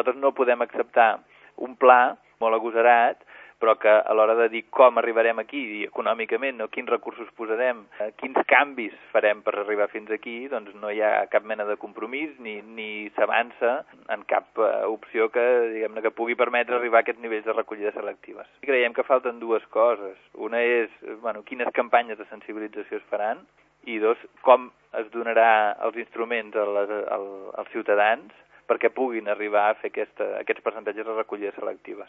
nosaltres no podem acceptar un pla molt agosarat, però que a l'hora de dir com arribarem aquí, i econòmicament, no, quins recursos posarem, quins canvis farem per arribar fins aquí, doncs no hi ha cap mena de compromís ni s'avança en cap opció que, diguem-ne, que pugui permetre arribar a aquests nivells de recollida selectives. Creiem que falten dues coses. Una és, quines campanyes de sensibilització es faran, i dos, com es donarà els instruments als ciutadans perquè puguin arribar a fer aquests percentatges de recollida selectives.